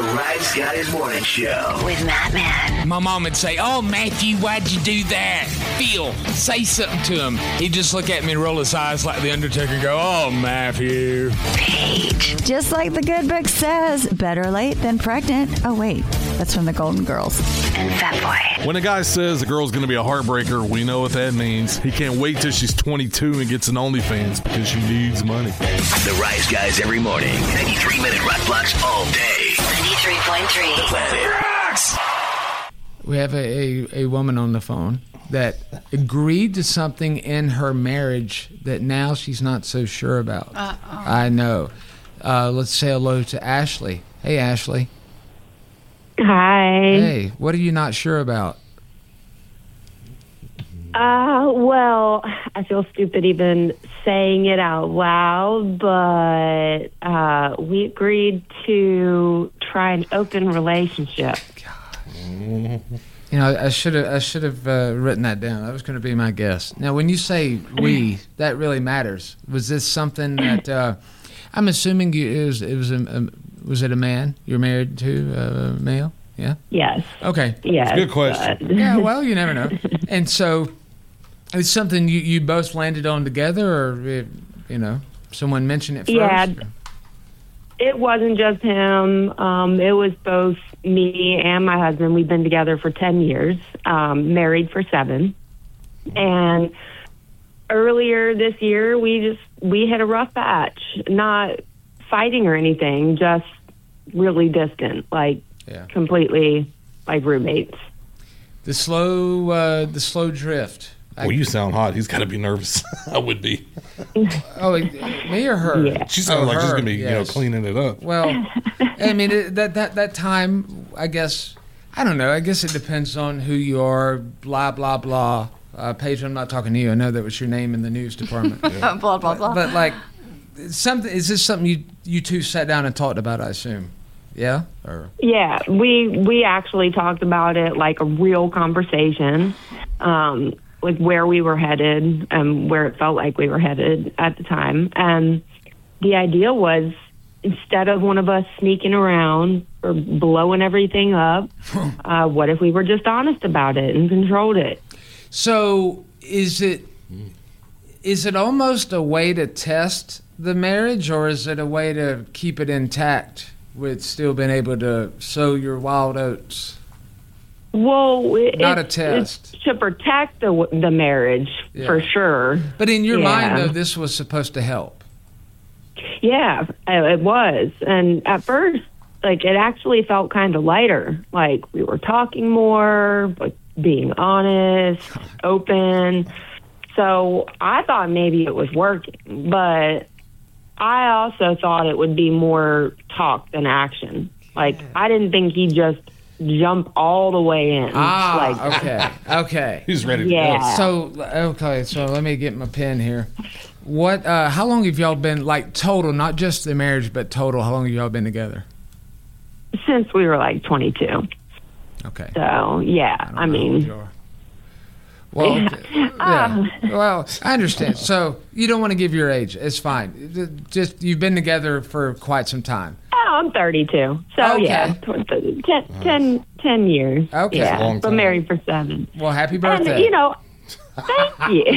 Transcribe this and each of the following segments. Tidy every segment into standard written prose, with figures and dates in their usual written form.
Rise Guys Morning Show with Matt. My mom would say, "Oh, Matthew, why'd you do that? Phil, say something to him." He'd just look at me and roll his eyes like the Undertaker and go, "Oh, Matthew." Paige. Just like the good book says, better late than pregnant. Oh, wait, that's from the Golden Girls. And Fat Boy. When a guy says a girl's going to be a heartbreaker, we know what that means. He can't wait till she's 22 and gets an OnlyFans because she needs money. The Rise Guys every morning. 93-minute rock blocks all day. 93.3. The Planet Rocks. We have a woman on the phone that agreed to something in her marriage that now she's not so sure about. I know. Let's say hello to Ashley. Hey, Ashley. Hi. Hey, what are you not sure about? Well, I feel stupid even saying it out loud, but we agreed to try an open relationship. You know, I should have written that down. That was going to be my guess. Now, when you say we, that really matters. Was this something that I'm assuming was it a man? You're married to a male? Yeah. Yes. Okay. Yes. Good question. Yeah. Well, you never know. And so, it's something you both landed on together, or someone mentioned it first. Yeah. It wasn't just him. It was both me and my husband. We've been together for 10 years, married for 7. And earlier this year, we hit a rough patch, not fighting or anything, just really distant, completely like roommates. The slow drift. Well, you sound hot. He's got to be nervous. I would be. Oh, me or her? Yeah. She sounded like she's going to be, yes. cleaning it up. Well, I mean, that time, I guess, I don't know. I guess it depends on who you are, blah, blah, blah. Paige, I'm not talking to you. I know that was your name in the news department. Blah, blah, blah. But, is this something you two sat down and talked about, I assume? Yeah? Or? Yeah, we actually talked about it like a real conversation, with where we were headed and where it felt like we were headed at the time. And the idea was, instead of one of us sneaking around or blowing everything up, what if we were just honest about it and controlled it? So is it almost a way to test the marriage, or is it a way to keep it intact with still being able to sow your wild oats? Well, not a test. It's to protect the marriage, for sure. But in your mind, though, this was supposed to help. Yeah, it was. And at first, it actually felt kind of lighter. Like, we were talking more, being honest, open. So I thought maybe it was working. But I also thought it would be more talk than action. I didn't think he'd just jump all the way in. Okay. He's ready to go. So let me get my pen here. What? How long have y'all been, total, not just the marriage, but total, how long have y'all been together? Since we were 22. Okay. So, yeah, I mean. Well, well, I understand. So you don't want to give your age. It's fine. Just, you've been together for quite some time. Oh, I'm 32. So, okay. yeah, 10 years. Okay. Yeah, but married for 7. Well, happy birthday. And, thank you.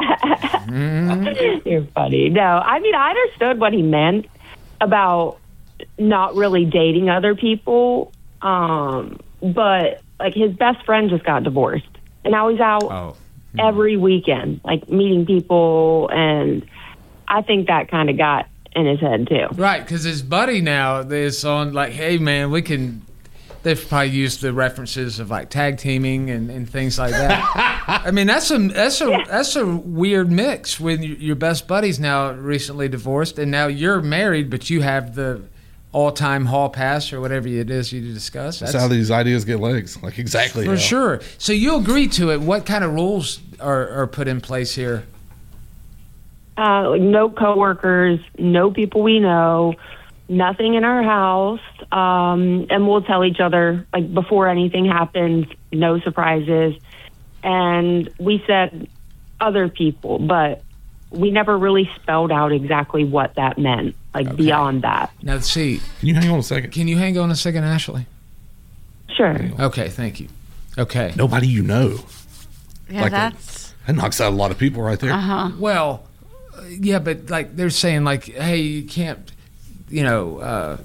You're funny. No, I mean, I understood what he meant about not really dating other people. But, his best friend just got divorced. And now he's out every weekend, meeting people. And I think that kind of got in his head, too. Right, because his buddy now is on, hey, man, we can... They've probably used the references of tag teaming and things like that. I mean, that's a weird mix when your best buddy's now recently divorced and now you're married, but you have the all-time hall pass or whatever it is you discuss. That's how these ideas get legs. Exactly. For sure. So you agree to it. What kind of rules are put in place here? No coworkers, no people we know, nothing in our house. And we'll tell each other, before anything happens, no surprises. And we said other people, but we never really spelled out exactly what that meant. beyond that. Now, see, Can you hang on a second? can you hang on a second, Ashley? Sure. Okay, thank you. Okay. Nobody you know. Yeah, Like that's That knocks out a lot of people right there. Well, yeah, but like they're saying, like, hey, you can't, the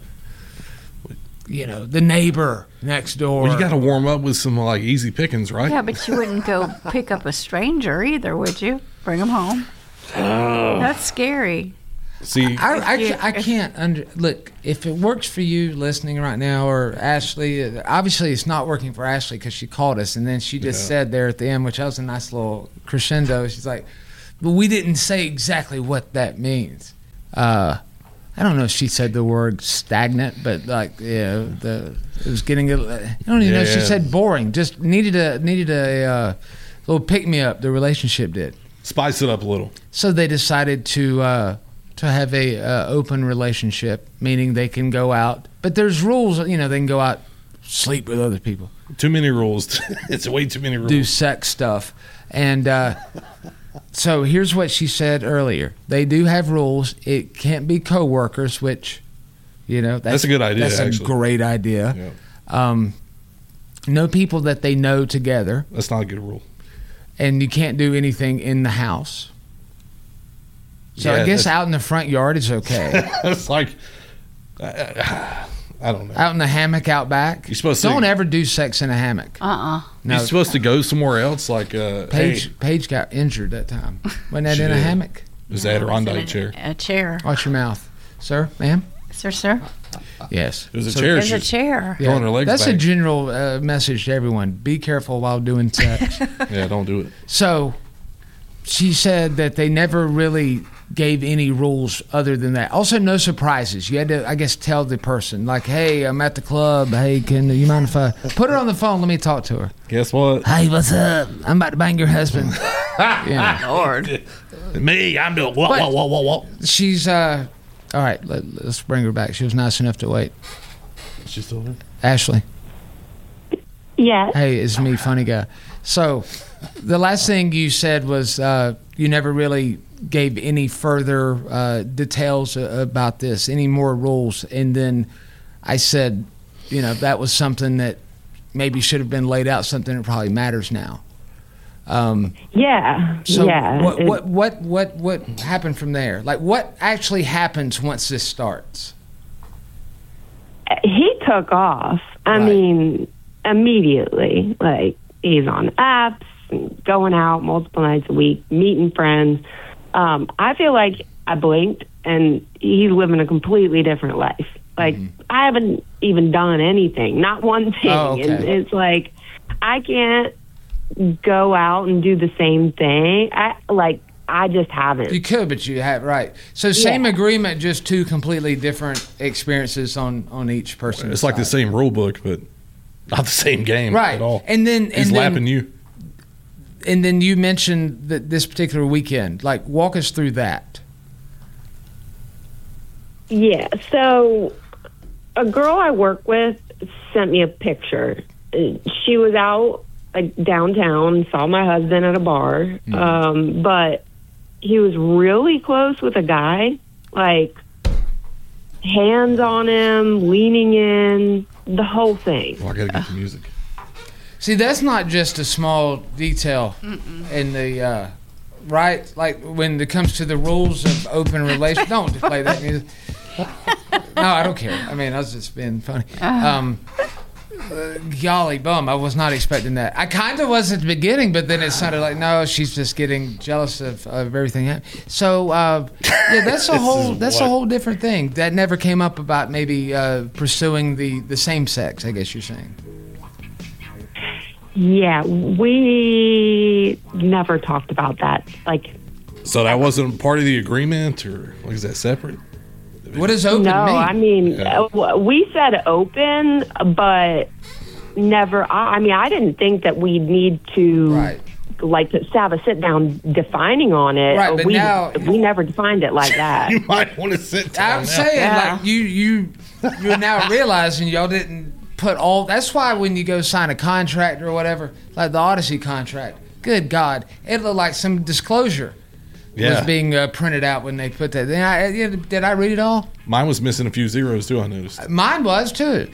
neighbor next door. Well, you got to warm up with some like easy pickings, right? yeah, but you wouldn't go pick up a stranger either, would you? Bring them home. That's scary. See, I can't look, if it works for you listening right now, or Ashley. Obviously, it's not working for Ashley because she called us, and then she just said there at the end, which was a nice little crescendo. She's like, "But we didn't say exactly what that means." I don't know if she said the word stagnant, but like, it was getting. I don't even know if she said boring. Just needed a little pick me up. The relationship did. spice it up a little. So they decided to have a open relationship, meaning they can go out, but there's rules. They can go out, sleep with other people, Too many rules. It's way too many rules. do sex stuff, and so here's what she said earlier. They do have rules. It can't be coworkers, which that's a good idea. That's actually. a great idea. Yeah. No people that they know together, That's not a good rule. and you can't do anything in the house. So Yeah, I guess that's- out in the front yard is okay. It's like, I don't know. Out in the hammock out back. You're supposed to- Don't ever do sex in a hammock. Uh-uh. No, You're supposed to go somewhere else, like Paige got injured that time. Wasn't that She in a did. hammock? it was the Adirondack chair. A chair. Watch your mouth, sir, ma'am. Sir. Yes, It was a So- chair. There's a She's chair. throwing her legs That's a back. general message to everyone. Be careful while doing sex. Yeah, don't do it. So she said that they never really gave any rules other than that. Also, no surprises. You had to, I guess, tell the person, like, hey, I'm at the club. Hey, can you mind if I put her on the phone? Let me talk to her. Guess what? Hey, what's up? I'm about to bang your husband. Lord. Me, I'm doing what? She's, all right, let's bring her back. She was nice enough to wait. She's still there? Ashley. Yes. Hey, it's me, funny guy. So, the last thing you said was you never really gave any further details about this, any more rules. And then I said, that was something that maybe should have been laid out, something that probably matters now. Yeah. So, yeah. what happened from there? Like, what actually happens once this starts? He took off. I Right. mean, immediately. Like, he's on apps, and going out multiple nights a week, meeting friends. I feel like I blinked and he's living a completely different life. Like, I haven't even done anything, not one thing. Oh, okay. And it's like, I can't go out and do the same thing. I just haven't. You could, but you have, right. So, same Yeah. agreement, just two completely different experiences on each person. It's like the same rule book, but not the same game Right. at all. And then He's lapping you. And then you mentioned that this particular weekend. Like, walk us through that. Yeah, so a girl I work with sent me a picture. She was out downtown, saw my husband at a bar, but he was really close with a guy, like hands on him, leaning in, the whole thing. Oh, I gotta get the music. See, that's not just a small detail in the right. Like when it comes to the rules of open relations. Don't play that music. No, I don't care. I mean, I was just being funny. Golly bum, I was not expecting that. I kind of was at the beginning, but then it sounded like, no, she's just getting jealous of everything. So, yeah, that's a whole different thing. That never came up about maybe pursuing the same sex, I guess you're saying. Yeah, we never talked about that. Like, So that wasn't part of the agreement, or is that separate? What does open no, mean? I mean, we said open, but never. I mean, I didn't think that we'd need to, Right. like, to have a sit down defining on it. Right, but we now- never defined it like that. You might want to sit down. I'm now. saying, Yeah. like, you're now realizing y'all didn't put all. That's why when you go sign a contract or whatever, like the Odyssey contract, good God, it looked like some disclosure. Yeah. was being printed out when they put that. Did I read it all? Mine was missing a few zeros too, I noticed. Mine was too.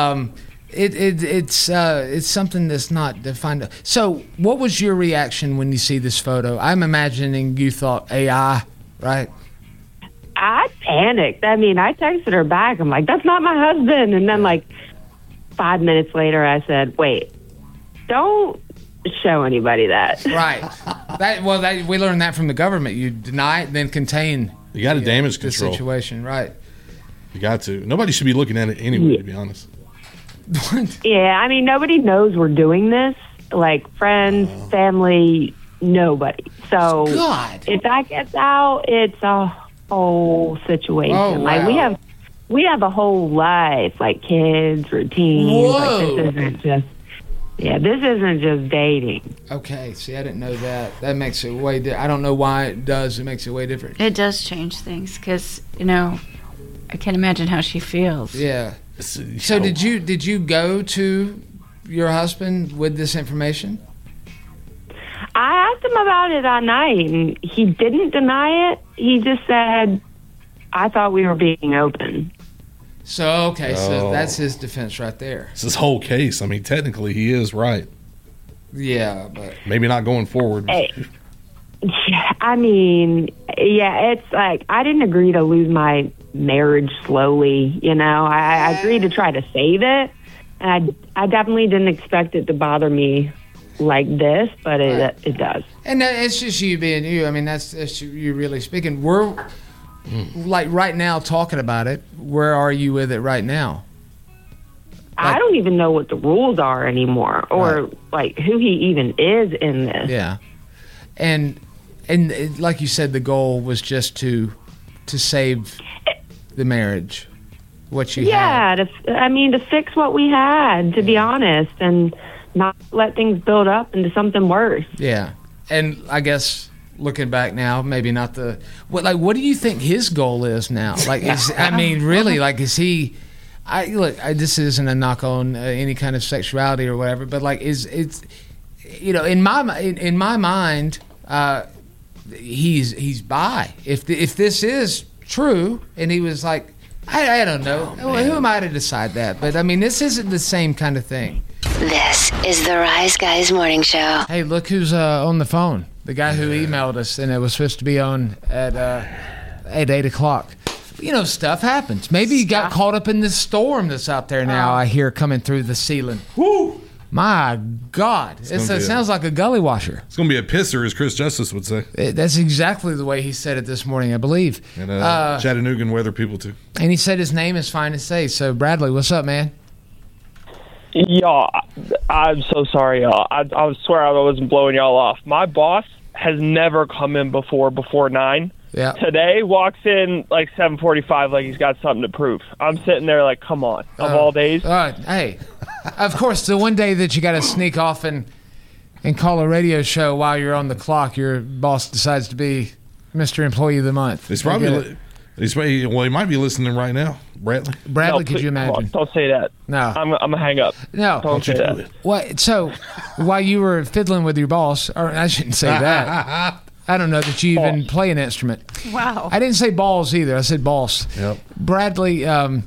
It's something that's not defined. So, what was your reaction when you see this photo? I'm imagining you thought AI, right? I panicked. I mean, I texted her back. I'm like, that's not my husband. And then, like, 5 minutes later, I said, wait, don't show anybody that. Right. We learned that from the government. You deny it, then contain. You got to damage the control. situation, right? You got to. Nobody should be looking at it anyway, to be honest. Yeah, I mean, nobody knows we're doing this. Like, friends, family, nobody. So, God. if that gets out, it's a whole situation. Oh, Like, wow. we have a whole life, like kids, routines. Whoa. Like, this isn't just dating. Okay, see, I didn't know that. That makes it way I don't know why it does. It makes it way different. It does change things because, I can't imagine how she feels. Yeah. So did you go to your husband with this information? I asked him about it all night, and he didn't deny it. He just said, I thought we were being open. So, okay, so that's his defense right there. It's his whole case. I mean, technically, he is right. Yeah, but... Maybe not going forward. Hey, I mean, yeah, it's like, I didn't agree to lose my marriage slowly, I agreed to try to save it, and I definitely didn't expect it to bother me like this, but it does. And it's just you being you. I mean, that's you really speaking. We're, like, right now talking about it. Where are you with it right now? I don't even know what the rules are anymore, or, like, who he even is in this. Yeah. And like you said, the goal was just to save the marriage, what you had. To fix what we had, to be honest, and not let things build up into something worse. Yeah. And I guess looking back now, maybe not what do you think his goal is now? Like, really, like, is he... this isn't a knock on any kind of sexuality or whatever, but, like, it's in my mind, he's bi. If this is true, and he was like, I don't know, who am I to decide that? But I mean, this isn't the same kind of thing. This is the Rise Guys Morning Show. Hey, look who's on the phone. The guy who emailed us, and it was supposed to be on at 8 o'clock. Stuff happens. Maybe you got caught up in this storm that's out there now. I hear coming through the ceiling. Woo! My God. It sounds like a gully washer. It's going to be a pisser, as Chris Justice would say. That's exactly the way he said it this morning, I believe. And Chattanooga weather people, too. And he said his name is fine to say. So, Bradley, what's up, man? Y'all, I'm so sorry, y'all. I swear I wasn't blowing y'all off. My boss has never come in before 9. Yeah. Today walks in like 7:45, like he's got something to prove. I'm sitting there like, come on, of all days. Hey, of course, the one day that you got to sneak off and call a radio show while you're on the clock, your boss decides to be Mr. Employee of the Month. He's probably he might be listening right now, Bradley. Bradley, No, could you imagine? Don't say that. No. I'm gonna hang up. No. Don't say that. What? So, while you were fiddling with your boss, or I shouldn't say that. I don't know that you even play an instrument. Wow. I didn't say balls either. I said boss. Yep. Bradley, I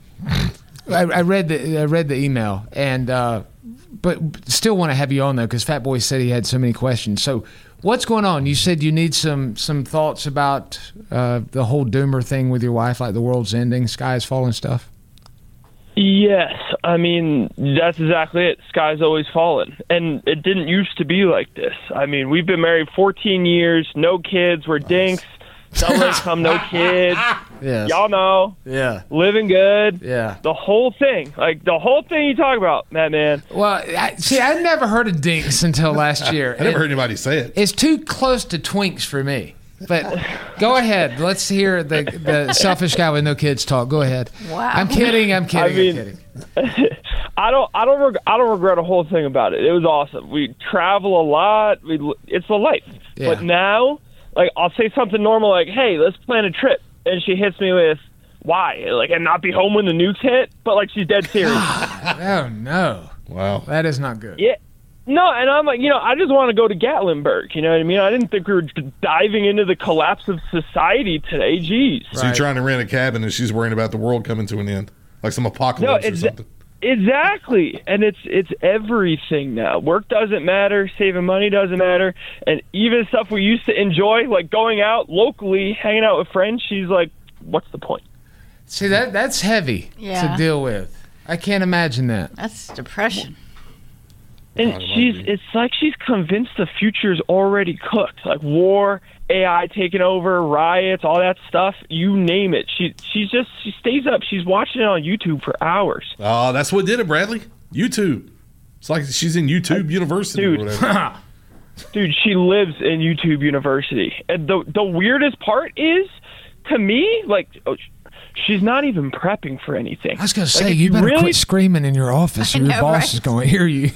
read the email, and but still want to have you on though, because Fat Boy said he had so many questions. So, what's going on? You said you need some thoughts about the whole doomer thing with your wife, like the world's ending, sky's falling stuff. Yes, I mean, that's exactly it. Sky's always falling. And it didn't used to be like this. I mean, we've been married 14 years, no kids, we're dinks, double income, no kids. Yes. Y'all know. Yeah. Living good. Yeah. The whole thing. Like, the whole thing you talk about, man. Well, I'd never heard of dinks until last year. I never heard anybody say it. It's too close to twinks for me. But go ahead. Let's hear the selfish guy with no kids talk. Go ahead. Wow. I'm kidding. I mean, I don't regret a whole thing about it. It was awesome. We travel a lot. It's the life. Yeah. But now, like, I'll say something normal like, "Hey, let's plan a trip," and she hits me with, "Why?" Like, and not be home when the nukes hit. But like, she's dead serious. Oh no! Wow. That is not good. Yeah. No, and I'm like, I just want to go to Gatlinburg. You know what I mean? I didn't think we were diving into the collapse of society today. Jeez. So you're trying to rent a cabin and she's worrying about the world coming to an end, like some apocalypse or something. Exactly, and it's everything now. Work doesn't matter, saving money doesn't matter, and even stuff we used to enjoy, like going out locally, hanging out with friends, she's like, what's the point? See, that's heavy to deal with. I can't imagine that. That's depression. And it's like she's convinced the future's already cooked, like war, AI taking over, riots, all that stuff, you name it. She stays up. She's watching it on YouTube for hours. Oh, that's what did it, Bradley. YouTube. It's like she's in YouTube University or whatever. Dude, she lives in YouTube University. And the weirdest part is, to me, like, she's not even prepping for anything. I was going to say, you better quit screaming in your office or your boss is going to hear you.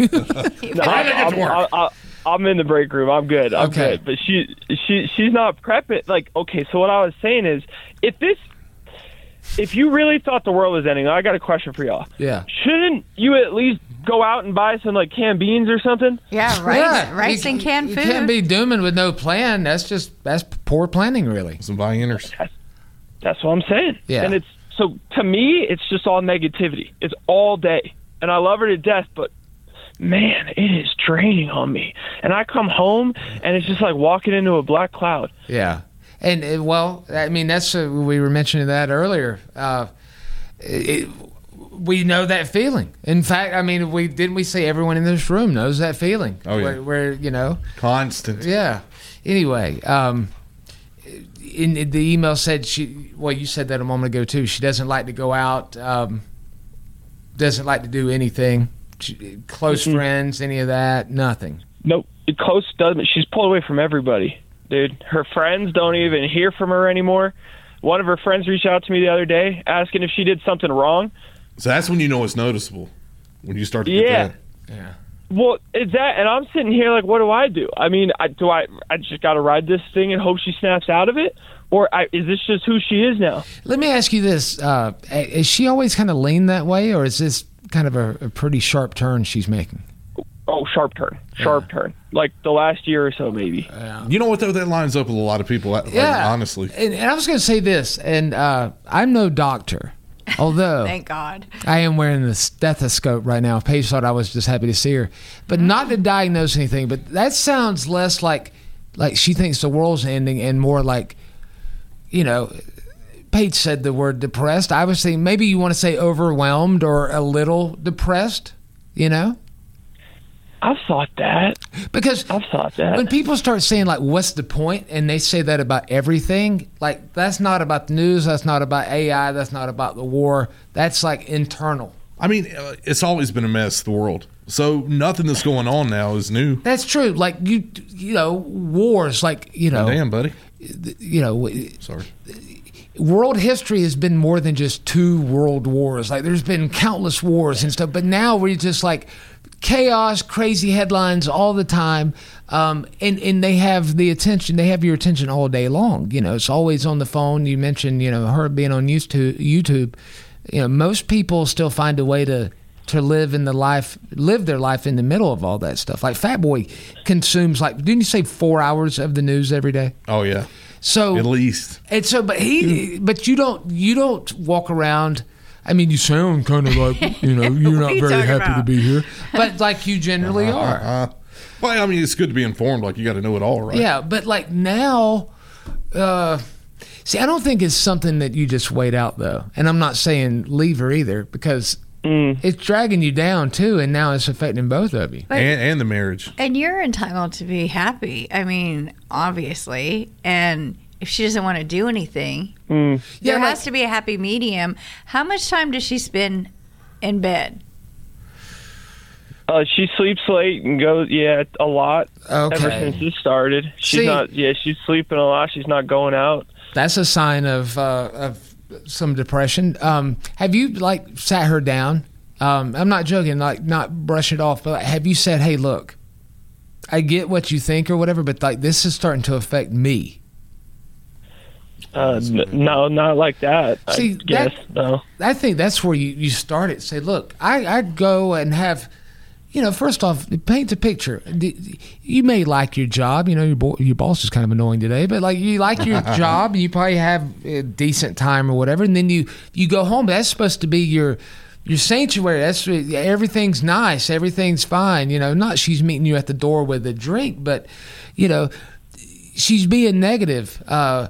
I'm in the break room. I'm good. I'm good. But she's not prepping. Like, okay, so what I was saying is, if you really thought the world was ending, I got a question for y'all. Yeah. Shouldn't you at least go out and buy some, like, canned beans or something? Yeah, rice and canned food. You can't be dooming with no plan. That's poor planning, really. Some buy-inners. That's what I'm saying. Yeah. And so to me, it's just all negativity. It's all day. And I love her to death, but man, it is draining on me. And I come home, and it's just like walking into a black cloud. Yeah. And, well, I mean, that's we were mentioning that earlier. We know that feeling. In fact, I mean, didn't we say everyone in this room knows that feeling? Oh, yeah. Where constant. Yeah. Anyway, in the email said you said that a moment ago, too. She doesn't like to go out, doesn't like to do anything. Close friends, any of that, nothing. Nope. Close doesn't. She's pulled away from everybody, dude. Her friends don't even hear from her anymore. One of her friends reached out to me the other day asking if she did something wrong. So that's when you know it's noticeable, when you start to get that. Yeah. Well, it's that, and I'm sitting here like, what do I do? I mean, I just got to ride this thing and hope she snaps out of it? Or is this just who she is now? Let me ask you this. Is she always kind of lean that way, or is this kind of a pretty sharp turn she's making? Oh, sharp turn. Sharp turn. Like the last year or so, maybe. You know what, though? That lines up with a lot of people, honestly. And I was going to say this, and I'm no doctor. Although, thank God, I am wearing the stethoscope right now. Paige thought I was just happy to see her, but not to diagnose anything. But that sounds less like she thinks the world's ending, and more like, Paige said the word depressed. I was thinking maybe you want to say overwhelmed or a little depressed. I've thought that. Because I've thought that. When people start saying, like, what's the point? And they say that about everything, like, that's not about the news, that's not about AI, that's not about the war. That's, like, internal. I mean, it's always been a mess, the world. So nothing that's going on now is new. That's true. Like, wars, like, damn, buddy. Sorry. World history has been more than just 2 world wars. Like, there's been countless wars and stuff. But now we're just, like, chaos, crazy headlines all the time, and they have the attention. They have your attention all day long. It's always on the phone. You mentioned, her being on YouTube. Most people still find a way to live their life in the middle of all that stuff. Like Fat Boy consumes, like, didn't you say 4 hours of the news every day? Oh yeah. So at least. And so, but you don't walk around. I mean, you sound kind of like, you're not very happy to be here. But, like, you generally are. Well, I mean, it's good to be informed. Like, you got to know it all, right? Yeah, but, like, now, see, I don't think it's something that you just wait out, though. And I'm not saying leave her either, because it's dragging you down, too, and now it's affecting both of you. And the marriage. And you're entitled to be happy. I mean, obviously. And if she doesn't want to do anything, there has to be a happy medium. How much time does she spend in bed? She sleeps late and goes, a lot. Okay. Ever since this started. She's sleeping a lot. She's not going out. That's a sign of some depression. Have you, like, sat her down? I'm not joking, like, not brush it off, but have you said, hey, look, I get what you think or whatever, but, like, this is starting to affect me? No, not like that. See, no. I think that's where you start it. Say, look, I go and have, first off, paint the picture. You may like your job. Your boss is kind of annoying today, but like you like your job. You probably have a decent time or whatever, and then you go home. That's supposed to be your sanctuary. That's everything's nice. Everything's fine. Not she's meeting you at the door with a drink, but she's being negative.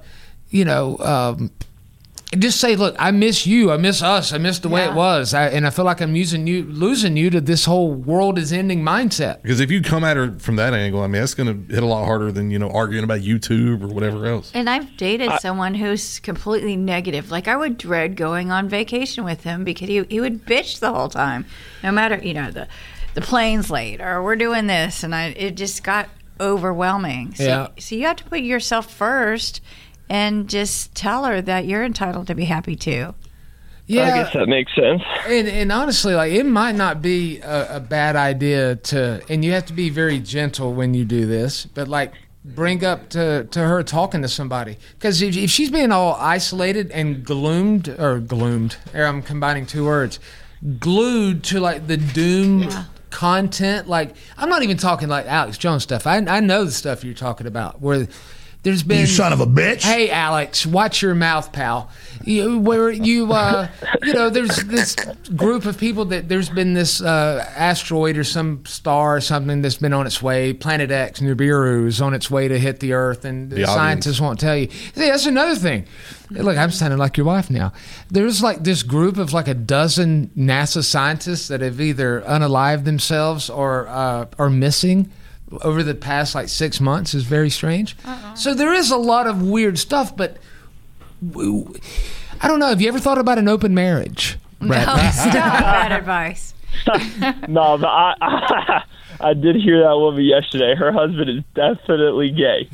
Just say, look, I miss you. I miss us. I miss the way it was. And I feel like I'm losing you to this whole world is ending mindset. Because if you come at her from that angle, I mean, that's going to hit a lot harder than, arguing about YouTube or whatever else. And I've dated someone who's completely negative. Like, I would dread going on vacation with him because he would bitch the whole time. No matter, the plane's late or we're doing this. And it just got overwhelming. So you have to put yourself first and just tell her that you're entitled to be happy too. Yeah, I guess that makes sense. And honestly, like, it might not be a bad idea and you have to be very gentle when you do this, but like bring up to her talking to somebody. Because if she's being all isolated and gloomed, I'm combining two words, glued to like the doom content, like I'm not even talking like Alex Jones stuff. I know the stuff you're talking about where there's been, you son of a bitch. Hey, Alex, watch your mouth, pal. There's this group of people that there's been this asteroid or some star or something that's been on its way, Planet X, Nibiru, is on its way to hit the Earth, and the scientists won't tell you. See, that's another thing. Look, I'm sounding like your wife now. There's like this group of like a dozen NASA scientists that have either unalived themselves or are missing over the past like 6 months. Is very strange. So there is a lot of weird stuff, but I don't know. Have you ever thought about an open marriage? No, stop bad advice. No, but I did hear that woman yesterday. Her husband is definitely gay.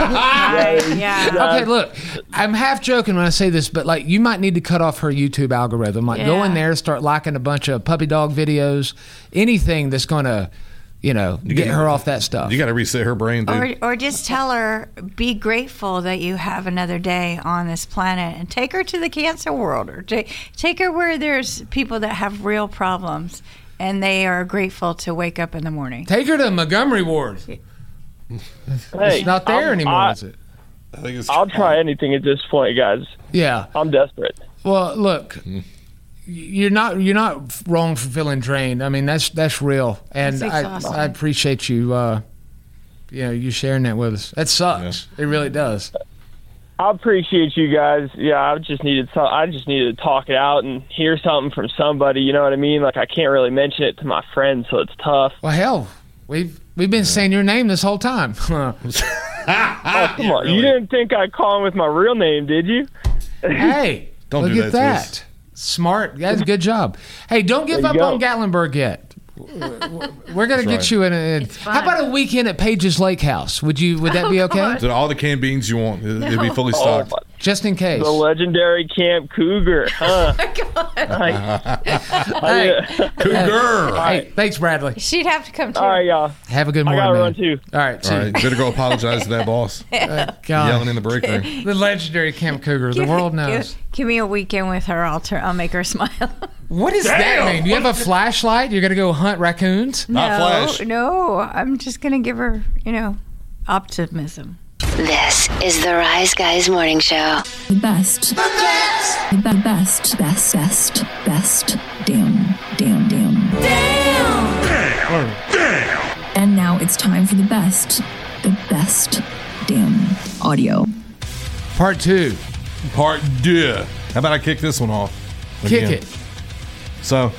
Okay, look, I'm half joking when I say this, but like you might need to cut off her YouTube algorithm. Like go in there, start liking a bunch of puppy dog videos, anything that's going to get her off that stuff. You got to reset her brain, dude. Or just tell her, be grateful that you have another day on this planet, and take her to the cancer world, or take her where there's people that have real problems and they are grateful to wake up in the morning. Take her to Montgomery Ward. It's not there anymore, is it? I'll try anything at this point, guys. Yeah. I'm desperate. Well, look, you're not wrong for feeling drained. I mean, that's real, and I appreciate you. You sharing that with us. That sucks. Yeah. It really does. I appreciate you guys. Yeah, I just needed to talk it out and hear something from somebody. You know what I mean? Like, I can't really mention it to my friends, so it's tough. Well, hell, we've been saying your name this whole time. Oh, come on! Really? You didn't think I'd call him with my real name, did you? Hey, don't look do at that. Smart. That's a good job. Hey, don't give up on Gatlinburg yet. We're going to get you in. How about a weekend at Page's Lake House? Would that be okay? So all the canned beans you want, it'd be fully stocked. Just in case. The legendary Camp Cougar, huh? Cougar. Hey, thanks, Bradley. She'd have to come too. All right, y'all. Have a good morning. I got to run too. All right. Better go apologize to that boss. Yelling in the break room. The legendary Camp Cougar. The world knows. Give me a weekend with her. I'll make her smile. What does that mean? Do you have a flashlight? You're going to go hunt raccoons? Not Flash. No. I'm just going to give her, optimism. This is the Rise Guys Morning Show. The best. The best. Damn. And now it's time for the best damn audio. Part 2. How about I kick this one off? Kick it. So,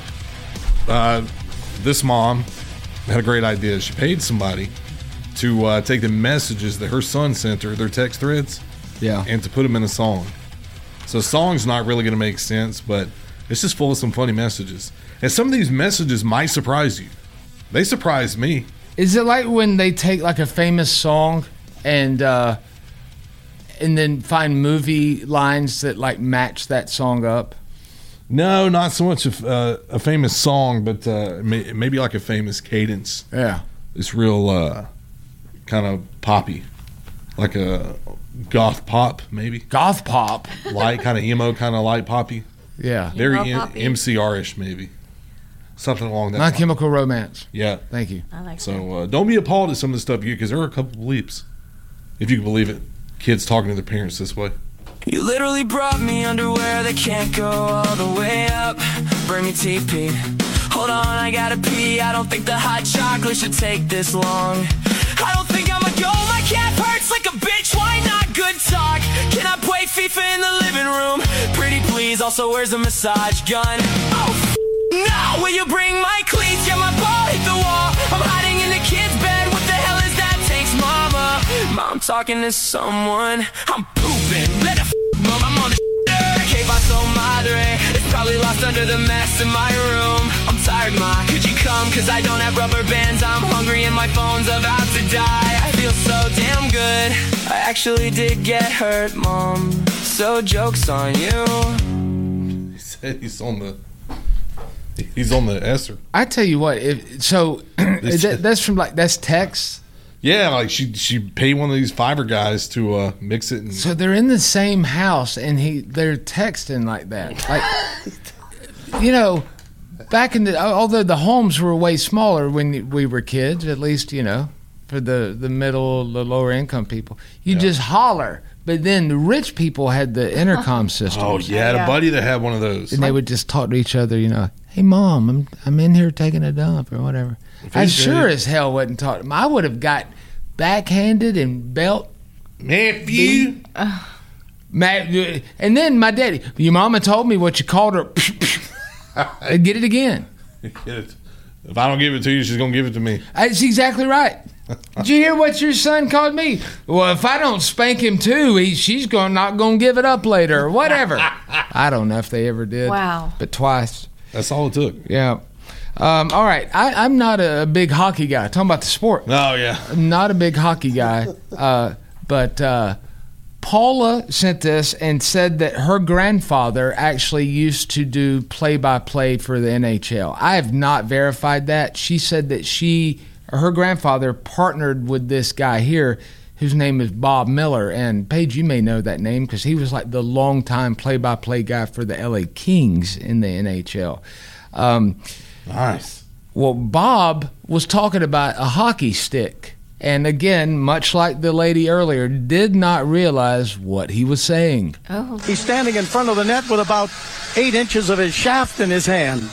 this mom had a great idea. She paid somebody to take the messages that her son sent her, their text threads, and to put them in a song. So the song's not really going to make sense, but it's just full of some funny messages. And some of these messages might surprise you. They surprised me. Is it like when they take like a famous song and then find movie lines that like match that song up? No, not so much a famous song, but maybe like a famous cadence. Yeah. It's real kind of poppy, like a goth pop, maybe. Goth pop? Light, kind of emo, kind of light poppy. Yeah. Very MCR-ish, maybe. Something along that My line. Chemical Romance. Yeah. Thank you. I like that. So don't be appalled at some of the stuff you, because there are a couple bleeps, if you can believe it. Kids talking to their parents this way. You literally brought me underwear that can't go all the way up. Bring me TP. Hold on, I gotta pee. I don't think the hot chocolate should take this long. I don't think I'ma go. My calf hurts like a bitch. Why not? Good talk. Can I play FIFA in the living room? Pretty please. Also, where's the massage gun? Oh, no! Will you bring my cleats? Yeah, my ball hit the wall. I'm hiding in the kid's bed. What the hell is that? Thanks, mama. Mom talking to someone. I'm pooping. Let the mom. I'm on the Que paso madre. It's probably lost under the mess in my room. I'm tired, ma. Could you come? Cause I don't have rubber bands. I'm hungry and my phone's about to die. I feel so damn good. I actually did get hurt, mom. So joke's on you. He said he's on the Esser. I tell you what, that's from that's text. Yeah, like she paid one of these Fiverr guys to mix it. And So they're in the same house, and they're texting like that. Like, back in although the homes were way smaller when we were kids, at least for the middle, the lower income people, you just holler. But then the rich people had the intercom systems. Oh yeah, I had a buddy that had one of those, and they would just talk to each other. Hey mom, I'm in here taking a dump or whatever. I sure as hell wouldn't talk to him. I would have got backhanded and belt. Nephew. And then my daddy, your mama told me what you called her. I'd get it again. If I don't give it to you, she's going to give it to me. That's exactly right. Did you hear what your son called me? Well, if I don't spank him too, she's not going to give it up later or whatever. I don't know if they ever did. Wow. But twice. That's all it took. Yeah. All right. I'm not a big hockey guy. Talking about the sport. Oh, yeah. I'm not a big hockey guy. But Paula sent this and said that her grandfather actually used to do play-by-play for the NHL. I have not verified that. She said that her grandfather partnered with this guy here whose name is Bob Miller. And Paige, you may know that name because he was like the longtime play-by-play guy for the LA Kings in the NHL. Nice. Well, Bob was talking about a hockey stick. And again, much like the lady earlier, did not realize what he was saying. Oh. He's standing in front of the net with about 8 inches of his shaft in his hand.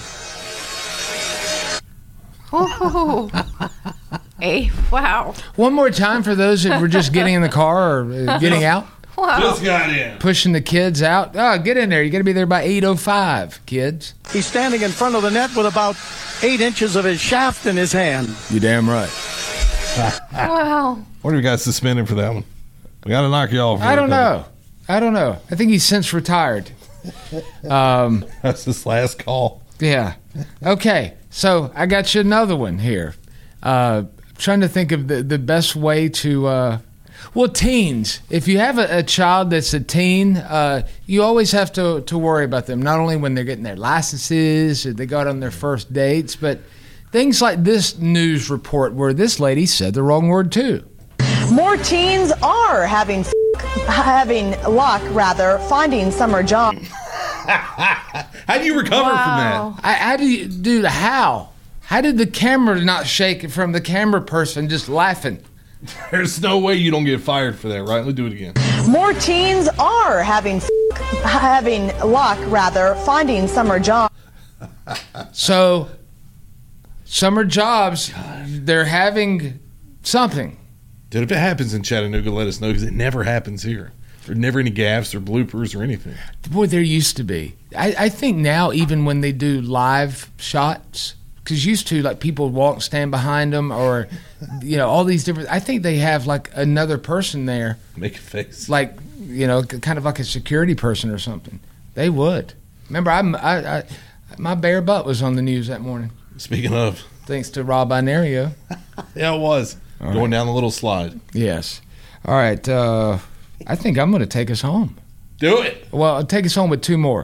Oh. Hey, wow. One more time for those that were just getting in the car or getting out. Wow. Just got in. Pushing the kids out. Oh, get in there. You got to be there by 8:05, kids. He's standing in front of the net with about 8 inches of his shaft in his hand. You damn right. Wow. What do we got suspended for that one? We got to knock you off. I don't know. I think he's since retired. That's his last call. Yeah. Okay. So I got you another one here. Trying to think of the best way to... teens. If you have a child that's a teen, you always have to worry about them, not only when they're getting their licenses or they go out on their first dates, but things like this news report where this lady said the wrong word too. More teens are having luck finding summer jobs. How do you recover from that? How did the camera not shake from the camera person just laughing? There's no way you don't get fired for that, right? Let's do it again. More teens are having luck finding summer jobs. So, summer jobs, they're having something. Dude, if it happens in Chattanooga, let us know, because it never happens here. There's never any gaffes or bloopers or anything. Boy, there used to be. I think now, even when they do live shots, because used to, like, people walk, stand behind them, or, all these different... I think they have, like, another person there. Make a face. Like, kind of like a security person or something. They would. Remember, I my bare butt was on the news that morning. Speaking of... Thanks to Rob Inario. Yeah, it was. All Going right. down the little slide. Yes. All right. I think I'm going to take us home. Do it. Well, I'll take us home with two more.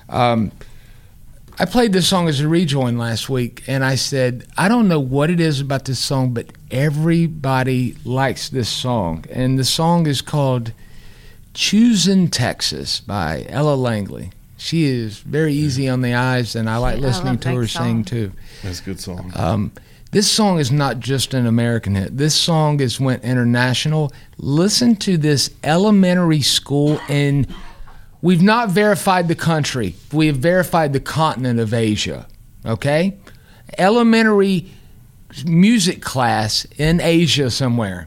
I played this song as a rejoin last week, and I said, I don't know what it is about this song, but everybody likes this song. And the song is called Choosing Texas by Ella Langley. She is very easy on the eyes, and I like listening to her sing too. That's a good song. This song is not just an American hit. This song went international. Listen to this elementary school in. We've not verified the country. We have verified the continent of Asia. Okay, elementary music class in Asia somewhere.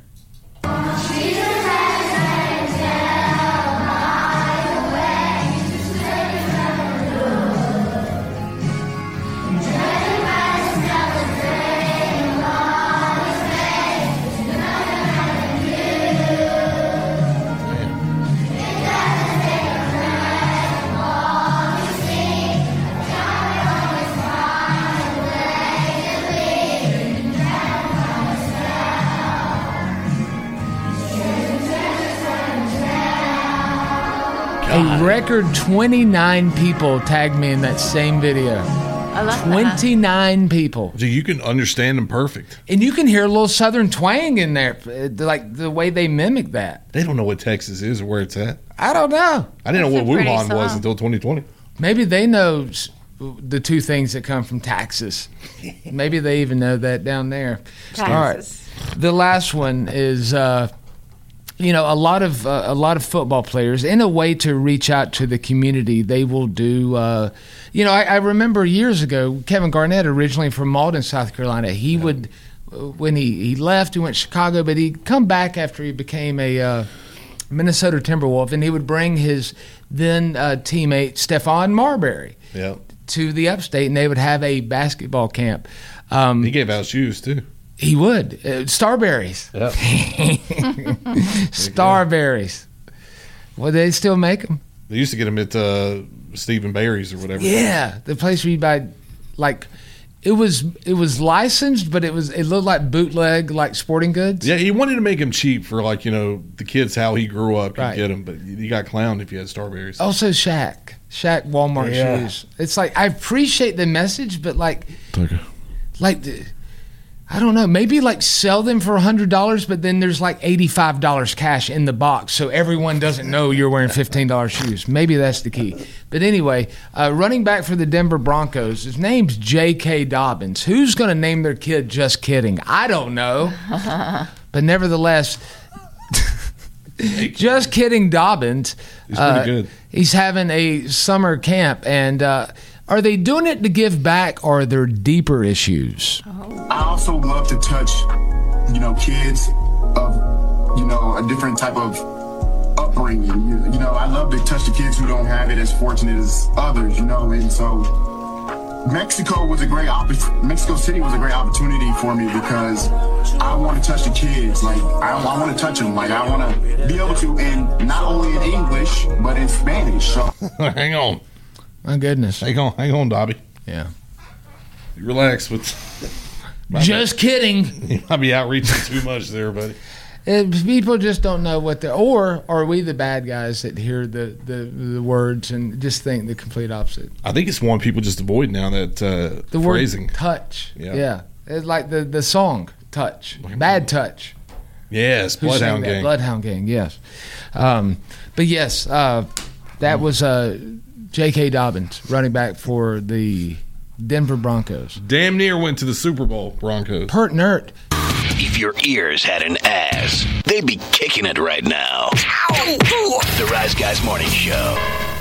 A record 29 people tagged me in that same video. I love 29 people. So you can understand them perfect. And you can hear a little Southern twang in there, like the way they mimic that. They don't know what Texas is or where it's at. I don't know. I didn't know what Wuhan was until 2020. Maybe they know the two things that come from taxes. Maybe they even know that down there. Taxes. All right. The last one is... a lot of football players, in a way to reach out to the community, they will do. I remember years ago, Kevin Garnett, originally from Malden, South Carolina. He would, when he left, he went to Chicago, but he'd come back after he became a Minnesota Timberwolf, and he would bring his then teammate Stephon Marbury to the Upstate, and they would have a basketball camp. He gave out shoes too. He would. Starberries. Yep. Starberries. Well, they still make them. They used to get them at Stephen Barry's or whatever. Yeah, the place where you buy, like, it was licensed, but it looked like bootleg, like sporting goods. Yeah, he wanted to make them cheap for, like, the kids how he grew up. You get them, but you got clowned if you had Starberries. Also, Shaq Walmart shoes. It's like, I appreciate the message, but I don't know, maybe sell them for $100, but then there's $85 cash in the box, so everyone doesn't know you're wearing $15 shoes. Maybe that's the key. But anyway, running back for the Denver Broncos, his name's J.K. Dobbins. Who's going to name their kid Just Kidding? I don't know. But nevertheless, Just Kidding Dobbins. He's pretty good. He's having a summer camp, and are they doing it to give back, or are there deeper issues? I also love to touch, kids of, a different type of upbringing. I love to touch the kids who don't have it as fortunate as others, and so Mexico City was a great opportunity for me because I want to touch the kids. I want to touch them. I want to be able to, and not only in English, but in Spanish. So. Hang on. My goodness. Hang on, Dobby. Yeah. Relax with... Just kidding. You might be outreaching too much there, buddy. People just don't know what they're... Or are we the bad guys that hear the words and just think the complete opposite? I think it's one people just avoid now, that the phrasing. Word touch. Yeah. It's like the song, Touch. Bad Touch. Yes, Bloodhound Gang. Bloodhound Gang, yes. But yes, that was... J.K. Dobbins, running back for the Denver Broncos. Damn near went to the Super Bowl, Broncos. Pert nerd. If your ears had an ass, they'd be kicking it right now. The Rise Guys Morning Show.